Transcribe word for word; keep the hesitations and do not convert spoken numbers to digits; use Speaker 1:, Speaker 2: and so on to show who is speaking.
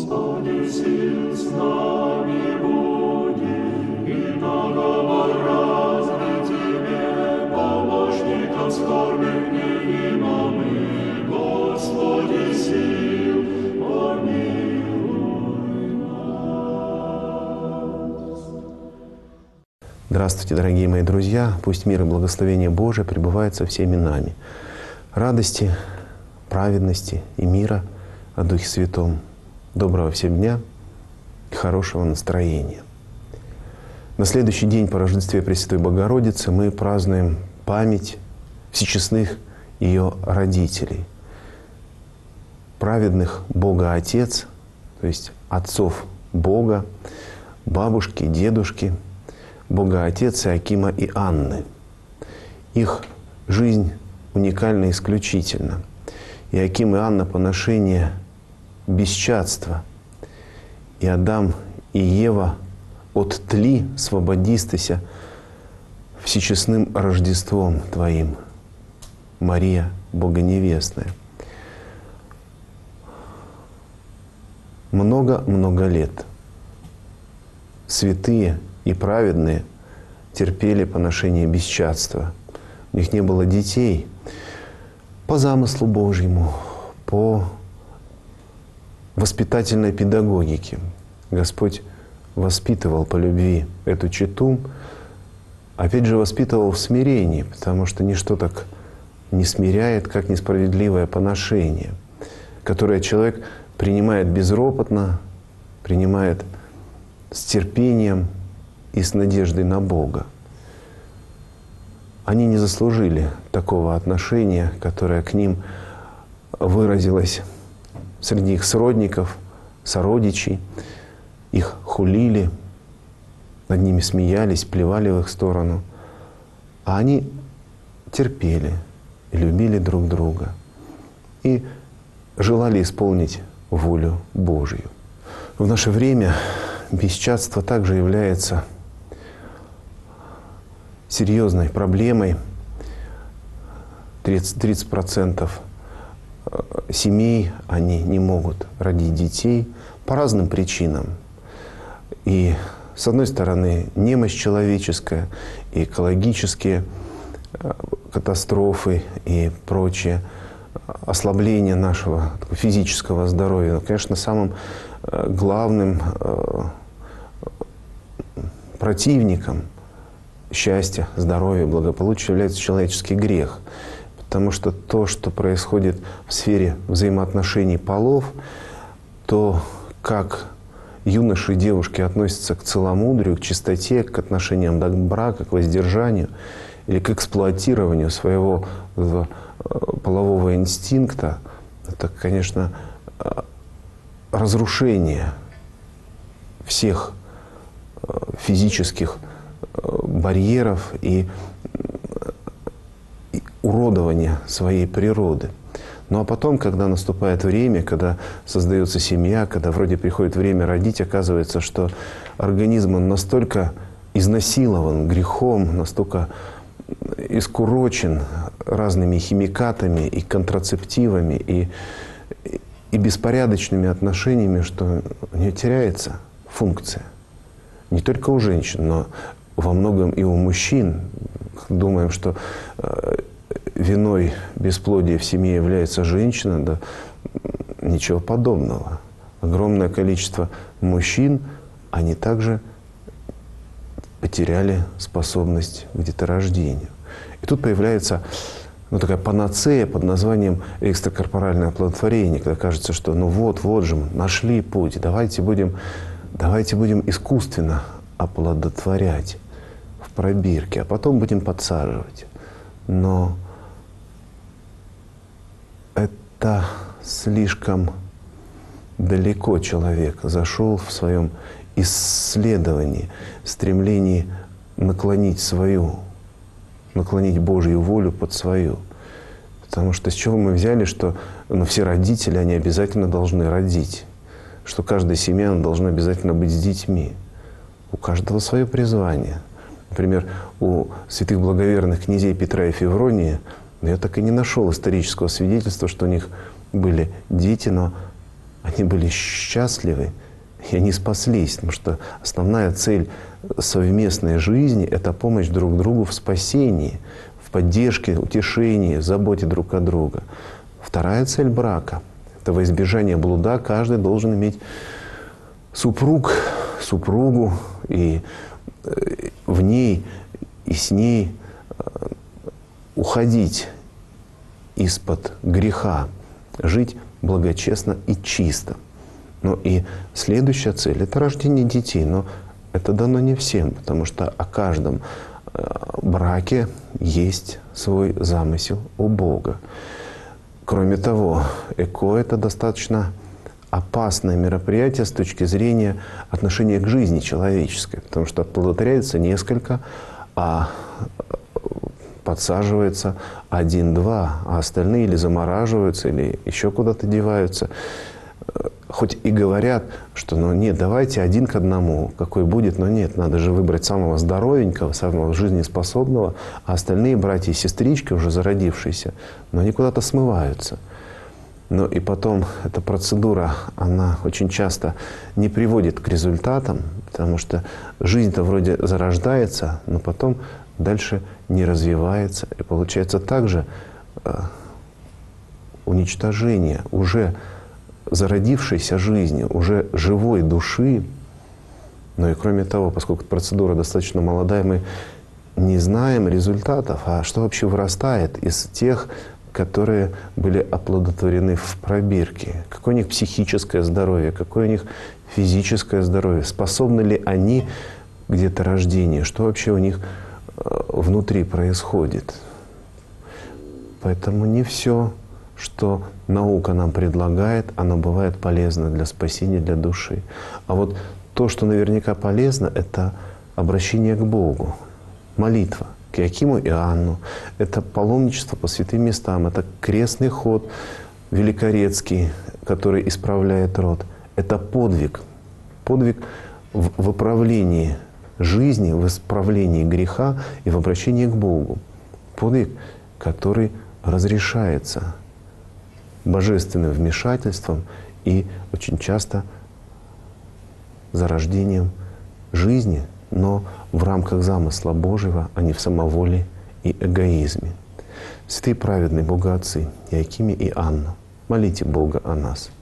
Speaker 1: Господи, сил с нами буди, и договор разный Тебе, помощником скорбных неима мы, Господи, сил, помилуй нас.
Speaker 2: Здравствуйте, дорогие мои друзья! Пусть мир и благословение Божие пребывает со всеми нами. Радости, праведности и мира о Духе Святом. Доброго всем дня и хорошего настроения. На следующий день по Рождестве Пресвятой Богородицы мы празднуем память всечестных ее родителей, праведных Бога Отец, то есть отцов Бога, бабушки, дедушки, Бога Отец Иоакима и Анны. Их жизнь уникальна и исключительна. Иоаким и Анна — поношение бесчадства. И Адам и Ева от тли свободистыся всечестным Рождеством Твоим, Мария Богоневестная. Много-много лет святые и праведные терпели поношение бесчадства. У них не было детей. По замыслу Божьему, по воспитательной педагогике Господь воспитывал по любви эту чету, опять же воспитывал в смирении, потому что ничто так не смиряет, как несправедливое поношение, которое человек принимает безропотно, принимает с терпением и с надеждой на Бога. Они не заслужили такого отношения, которое к ним выразилось среди их сродников, сородичей. Их хулили, над ними смеялись, плевали в их сторону. А они терпели и любили друг друга и желали исполнить волю Божию. В наше время бесчадство также является серьезной проблемой. тридцать процентов семей, они не могут родить детей по разным причинам. И, с одной стороны, немощь человеческая, и экологические катастрофы и прочее, ослабление нашего физического здоровья. Но, конечно, самым главным противником счастья, здоровья, благополучия является человеческий грех. Потому что то, что происходит в сфере взаимоотношений полов, то, как юноши и девушки относятся к целомудрию, к чистоте, к отношениям до брака, к воздержанию или к эксплуатированию своего полового инстинкта, это, конечно, разрушение всех физических барьеров и уродование своей природы. Ну а потом, когда наступает время, когда создается семья, когда вроде приходит время родить, оказывается, что организм он настолько изнасилован грехом, настолько искурочен разными химикатами и контрацептивами и, и беспорядочными отношениями, что у нее теряется функция. Не только у женщин, но во многом и у мужчин. Думаем, что виной бесплодия в семье является женщина, да ничего подобного. Огромное количество мужчин, они также потеряли способность к деторождению. И тут появляется ну, такая панацея под названием экстракорпоральное оплодотворение, когда кажется, что ну вот, вот же, нашли путь, давайте будем, давайте будем искусственно оплодотворять в пробирке, а потом будем подсаживать. Но это слишком далеко человек зашел в своем исследовании, стремлении наклонить свою, наклонить Божью волю под свою. Потому что с чего мы взяли, что ну, все родители, они обязательно должны родить, что каждая семья она должна обязательно быть с детьми. У каждого свое призвание. Например, у святых благоверных князей Петра и Февронии, но я так и не нашел исторического свидетельства, что у них были дети, но они были счастливы, и они спаслись, потому что основная цель совместной жизни — это помощь друг другу в спасении, в поддержке, утешении, в заботе друг о друге. Вторая цель брака — это во избежание блуда каждый должен иметь супруг, супругу, и в ней и с ней уходить из-под греха, жить благочестно и чисто. Ну и следующая цель — это рождение детей. Но это дано не всем, потому что о каждом браке есть свой замысел у Бога. Кроме того, ЭКО — это достаточно опасное мероприятие с точки зрения отношения к жизни человеческой, потому что оплодотворяется несколько, а подсаживается один-два, а остальные или замораживаются, или еще куда-то деваются. Хоть и говорят, что ну нет, давайте один к одному, какой будет, но нет, надо же выбрать самого здоровенького, самого жизнеспособного, а остальные братья и сестрички, уже зародившиеся, но они куда-то смываются. Но и потом эта процедура, она очень часто не приводит к результатам, потому что жизнь-то вроде зарождается, но потом дальше не развивается. И получается также э, уничтожение уже зародившейся жизни, уже живой души. Но и кроме того, поскольку процедура достаточно молодая, мы не знаем результатов, а что вообще вырастает из тех, которые были оплодотворены в пробирке. Какое у них психическое здоровье, какое у них физическое здоровье, способны ли они к деторождению, что вообще у них внутри происходит. Поэтому не все, что наука нам предлагает, оно бывает полезно для спасения, для души. А вот то, что наверняка полезно, это обращение к Богу, молитва к Иоакиму и Иоанну, это паломничество по святым местам, это крестный ход великорецкий, который исправляет род. Это подвиг, подвиг в выправлении жизни, в исправлении греха и в обращении к Богу. Подвиг, который разрешается божественным вмешательством и очень часто зарождением жизни, но в рамках замысла Божьего, а не в самоволе и эгоизме. Святые праведные Богоотцы Иоакиме и Анна, молите Бога о нас.